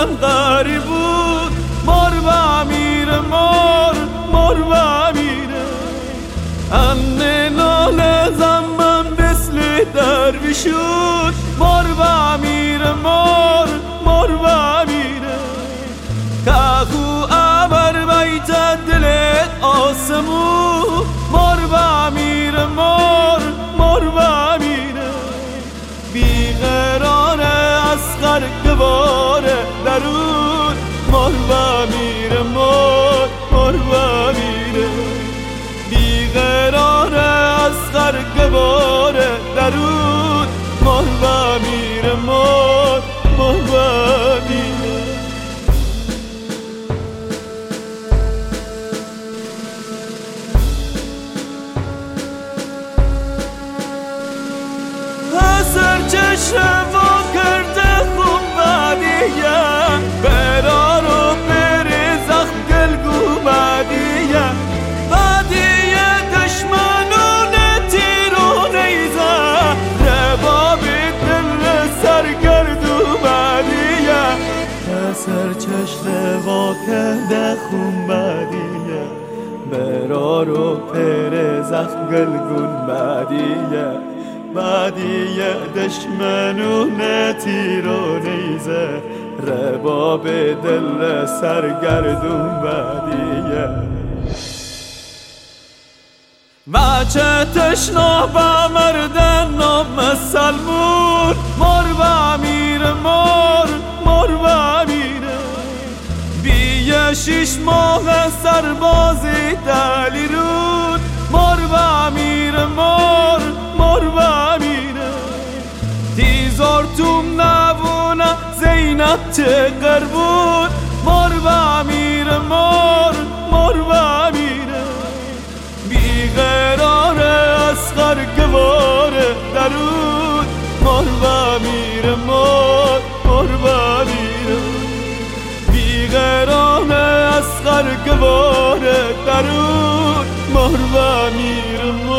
قاری بود مر و میره مر و میره انه لاله زمان مثل درویشود مر و میره مر و میره کاخو ابر بیت دل آسمو مر و میره مر و میره بیقرار اصغر گواره درون مر و میره مر و میره بیقرار اصغر گواره درون مر و میره مر و میره سر چشم وا کرده خون بدیه برار و بری زخم گلگو بدیه بدیه دشمنون تیر و نیزه رباب دل سرگردو بدیه سر چشم وا کرده خون بدیه برار و بری زخم گلگون بدیه بدیه دشمنون تیر و نیزه رباب دل سرگردون بدیه بچه تشنا با مردن نام سلمون مر و میره مر و میره بیه 6 ماه سربازی دلی رود مر و میره مر و میره تیزار توم نبونه زینب چه قربون مر و میره مر و میره بیقرار اصغر گواره درون مر و میره مر و میره بیقرار اصغر گواره درون مر و میره